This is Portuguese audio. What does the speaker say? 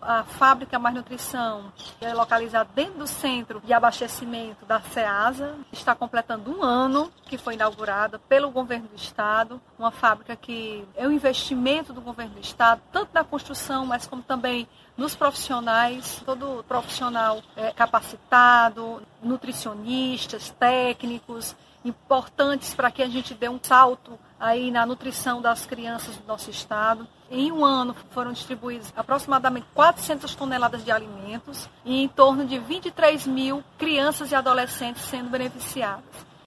A fábrica Mais Nutrição, que é localizada dentro do centro de abastecimento da Ceasa, está completando 1 ano que foi inaugurada pelo governo do estado, uma fábrica que é um investimento do governo do estado, tanto na construção, mas como também nos profissionais, todo profissional capacitado, nutricionistas, técnicos, importantes para que a gente dê um salto aí na nutrição das crianças do nosso estado. Em 1 ano foram distribuídas aproximadamente 400 toneladas de alimentos e em torno de 23 mil crianças e adolescentes sendo beneficiadas.